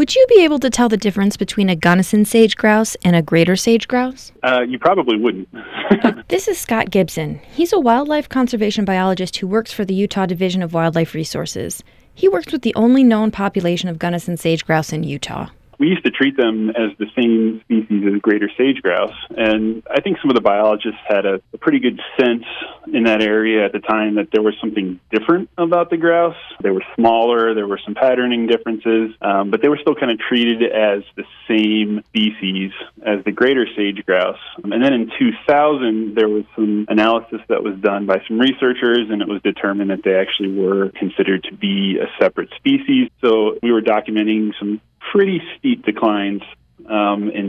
Would you be able to tell the difference between a Gunnison sage grouse and a greater sage grouse? You probably wouldn't. This is Scott Gibson. He's a wildlife conservation biologist who works for the Utah Division of Wildlife Resources. He works with the only known population of Gunnison sage grouse in Utah. We used to treat them as the same species as greater sage grouse, and I think some of the biologists had a pretty good sense in that area at the time that there was something different about the grouse. They were smaller, there were some patterning differences, but they were still kind of treated as the same species as the greater sage grouse. And then in 2000, there was some analysis that was done by some researchers, and it was determined that they actually were considered to be a separate species. So we were documenting some pretty steep declines. In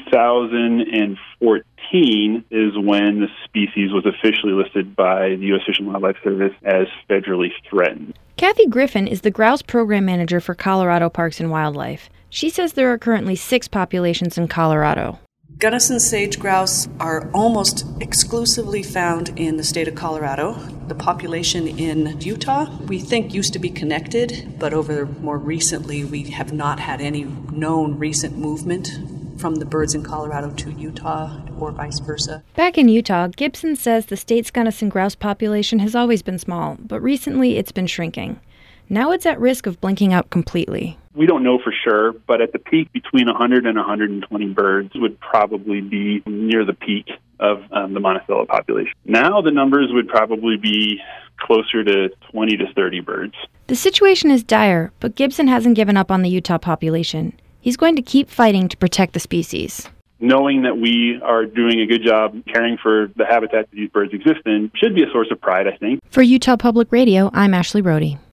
2014 is when the species was officially listed by the U.S. Fish and Wildlife Service as federally threatened. Kathy Griffin is the grouse program manager for Colorado Parks and Wildlife. She says there are currently 6 populations in Colorado. Gunnison sage grouse are almost exclusively found in the state of Colorado. The population in Utah, we think, used to be connected, but more recently we have not had any known recent movement from the birds in Colorado to Utah or vice versa. Back in Utah, Gibson says the state's Gunnison grouse population has always been small, but recently it's been shrinking. Now it's at risk of blinking out completely. We don't know for sure, but at the peak, between 100 and 120 birds would probably be near the peak of the Monticello population. Now the numbers would probably be closer to 20 to 30 birds. The situation is dire, but Gibson hasn't given up on the Utah population. He's going to keep fighting to protect the species. Knowing that we are doing a good job caring for the habitat that these birds exist in should be a source of pride, I think. For Utah Public Radio, I'm Ashley Rohde.